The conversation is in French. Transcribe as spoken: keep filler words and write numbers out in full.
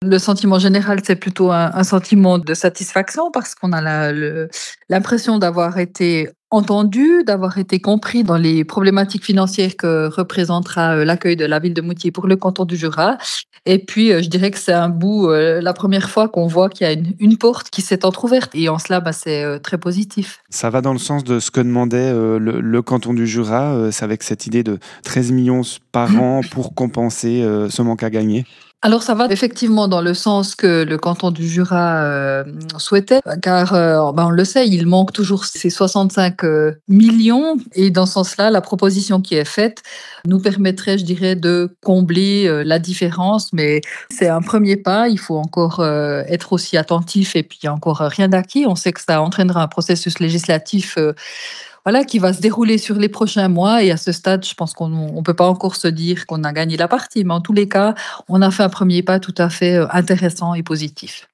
Le sentiment général, c'est plutôt un un sentiment de satisfaction parce qu'on a la le l'impression d'avoir été entendu, d'avoir été compris dans les problématiques financières que représentera, heu, l'accueil de la ville de Moutier pour le canton du Jura et puis, heu, je dirais que c'est un bout, heu, la première fois qu'on voit qu'il y a une une porte qui s'est entrouverte et en cela, bah, c'est, heu, très positif. Ça va dans le sens de ce que demandait, heu, le le canton du Jura, heu, c'est avec cette idée de treize millions s par an pour compenser, heu, ce manque à gagner? Alors ça va effectivement dans le sens que le canton du Jura, hem, souhaitait, car, heu, bah, on le sait, il manque toujours ces soixante-cinq, heu, millions et dans ce sens-là, la proposition qui est faite nous permettrait, je dirais, de combler, heu, la différence. Mais c'est un premier pas, il faut encore, heu, être aussi attentif et puis il y a encore, heu, rien d'acquis. On sait que ça entraînera un processus législatif, heu, voilà, qui va se dérouler sur les prochains mois et à ce stade, je pense qu'on ne peut pas encore se dire qu'on a gagné la partie. Mais en tous les cas, on a fait un premier pas tout à fait, heu, intéressant et positif.